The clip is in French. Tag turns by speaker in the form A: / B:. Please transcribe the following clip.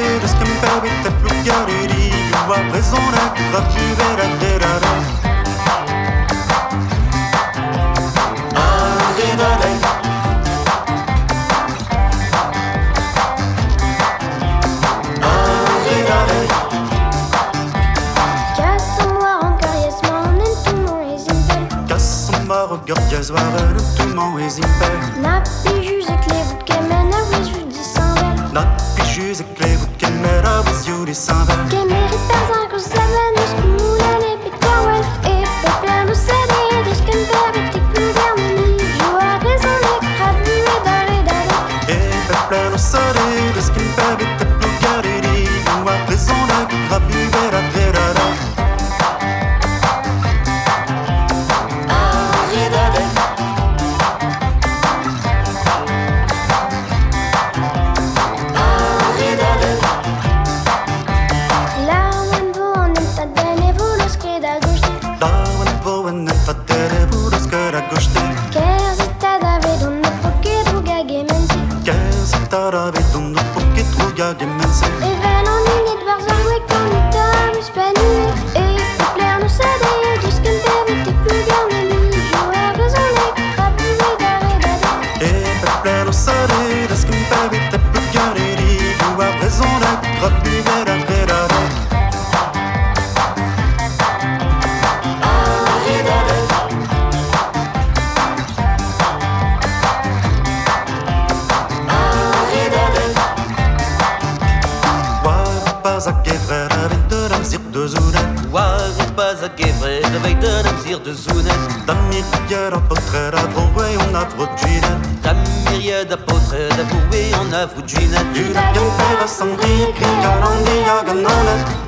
A: det ska man inte plugga det i. Du har raison d'être vivere. Gorgeous waren tout mon exempel.
B: Nappijus ik leef het kemen er wees voor die sanvel.
A: Nappijus ik leef het kemen er wees voor die sanvel.
B: Que meritas un gros savan, nos kumulan et pitawel. Et peuple nous cédé, des qu'un peuple était plus dernier. Je vois raison les crabes et d'arrêt d'arrêt.
A: Et peuple nous cédé, des qu'un peuple était plus dernier. Je vois raison les crabes et d'arrêt.
B: Et ven en unit vers un week on est tamus panué. Et peuple nous cédé, de ce qu'un peuple était plus garni. Je vois raison les crabes et d'arrêt.
A: Et peuple nous cédé, de ce qu'un peuple était plus garni. Je vois raison les crabes et d'arrêt. Pas à Guévret avec de l'amzir de Zounet.
C: Waar pas à Guévret avec de l'amzir de Zounet.
A: Damirière apôtre d'avoué, on a vrouginet.
C: Damirière d'apôtre d'avoué, on a vrouginet.
A: Du lac en père à Sandri, criant en diagonale.